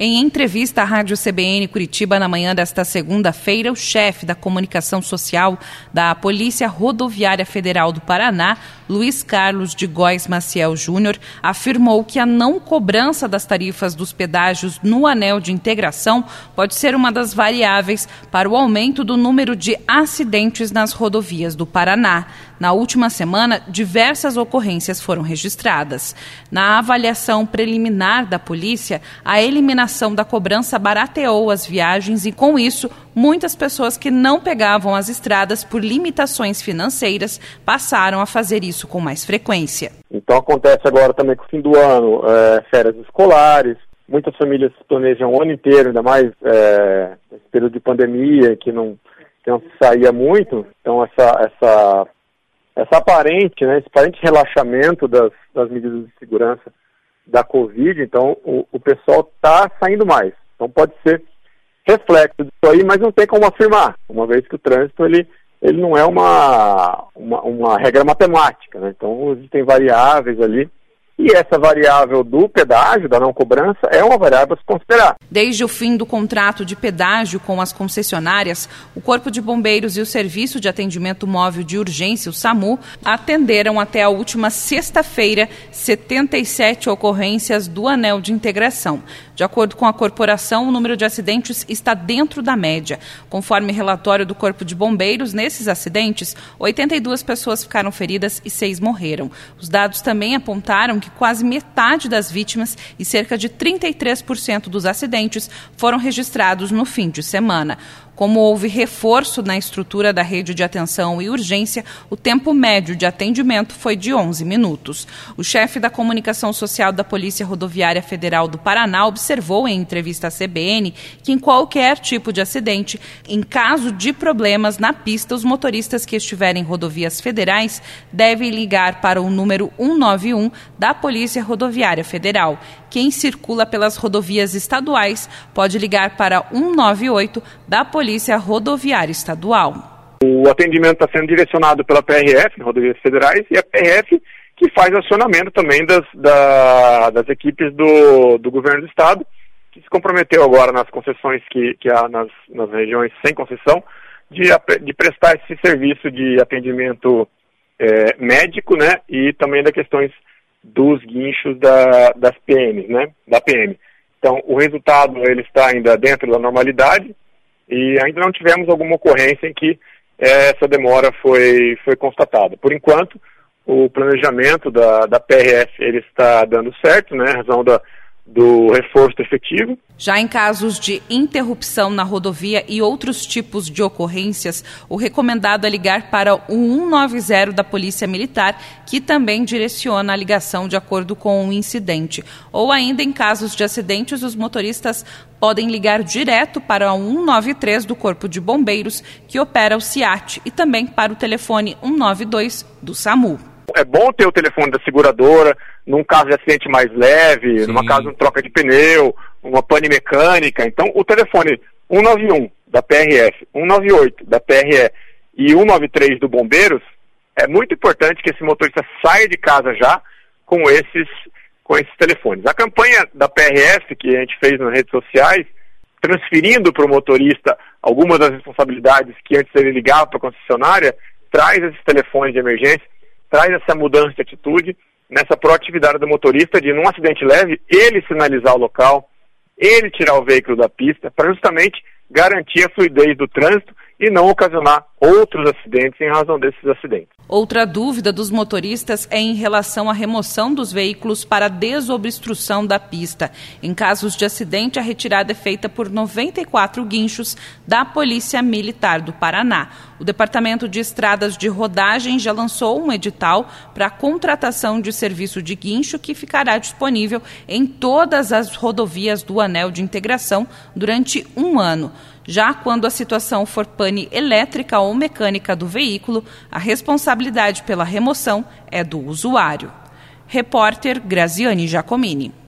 Em entrevista à Rádio CBN Curitiba na manhã desta segunda-feira, o chefe da comunicação social da Polícia Rodoviária Federal do Paraná, Luiz Carlos de Góes Maciel Júnior, afirmou que a não cobrança das tarifas dos pedágios no anel de integração pode ser uma das variáveis para o aumento do número de acidentes nas rodovias do Paraná. Na última semana, diversas ocorrências foram registradas. Na avaliação preliminar da polícia, a eliminação da cobrança barateou as viagens e, com isso, muitas pessoas que não pegavam as estradas por limitações financeiras passaram a fazer isso com mais frequência. Então acontece agora também com o fim do ano, férias escolares, muitas famílias planejam o ano inteiro, ainda mais nesse período de pandemia, que não se saía muito, então esse aparente relaxamento das medidas de segurança da Covid, então o pessoal está saindo mais. Então pode ser reflexo disso aí, mas não tem como afirmar, uma vez que o trânsito ele não é uma regra matemática, né? Então existem variáveis ali. E essa variável do pedágio, da não cobrança, é uma variável a se considerar. Desde o fim do contrato de pedágio com as concessionárias, o Corpo de Bombeiros e o Serviço de Atendimento Móvel de Urgência, o SAMU, atenderam até a última sexta-feira 77 ocorrências do anel de integração. De acordo com a corporação, o número de acidentes está dentro da média. Conforme relatório do Corpo de Bombeiros, nesses acidentes, 82 pessoas ficaram feridas e 6 morreram. Os dados também apontaram que quase metade das vítimas e cerca de 33% dos acidentes foram registrados no fim de semana. Como houve reforço na estrutura da rede de atenção e urgência, o tempo médio de atendimento foi de 11 minutos. O chefe da comunicação social da Polícia Rodoviária Federal do Paraná observou em entrevista à CBN que em qualquer tipo de acidente, em caso de problemas na pista, os motoristas que estiverem em rodovias federais devem ligar para o número 191 da Polícia Rodoviária Federal. Quem circula pelas rodovias estaduais pode ligar para 198 da Polícia Rodoviária Estadual. O atendimento está sendo direcionado pela PRF, Rodovias Federais, e a PRF que faz acionamento também das equipes do governo do estado, que se comprometeu agora nas concessões que há nas regiões sem concessão, de prestar esse serviço de atendimento médico, né, e também das questões dos guinchos das PMs, né, da PM. Então, o resultado ele está ainda dentro da normalidade e ainda não tivemos alguma ocorrência em que essa demora foi constatada. Por enquanto, o planejamento da PRF ele está dando certo, né, em razão do reforço efetivo. Já em casos de interrupção na rodovia e outros tipos de ocorrências, o recomendado é ligar para o 190 da Polícia Militar, que também direciona a ligação de acordo com o incidente. Ou ainda em casos de acidentes, os motoristas podem ligar direto para o 193 do Corpo de Bombeiros, que opera o CIAT, e também para o telefone 192 do SAMU. É bom ter o telefone da seguradora, num caso de acidente mais leve, numa caso de troca de pneu, uma pane mecânica. Então, o telefone 191 da PRF, 198 da PRE e 193 do Bombeiros, é muito importante que esse motorista saia de casa já com esses telefones. A campanha da PRF, que a gente fez nas redes sociais, transferindo para o motorista algumas das responsabilidades que antes ele ligava para a concessionária, traz esses telefones de emergência, traz essa mudança de atitude, nessa proatividade do motorista de, num acidente leve, ele sinalizar o local, ele tirar o veículo da pista, para justamente garantir a fluidez do trânsito e não ocasionar outros acidentes em razão desses acidentes. Outra dúvida dos motoristas é em relação à remoção dos veículos para desobstrução da pista. Em casos de acidente, a retirada é feita por 94 guinchos da Polícia Militar do Paraná. O Departamento de Estradas de Rodagem já lançou um edital para a contratação de serviço de guincho que ficará disponível em todas as rodovias do Anel de Integração durante 1 ano. Já quando a situação for pane elétrica ou mecânica do veículo, a responsabilidade pela remoção é do usuário. Repórter Graziane Giacomini.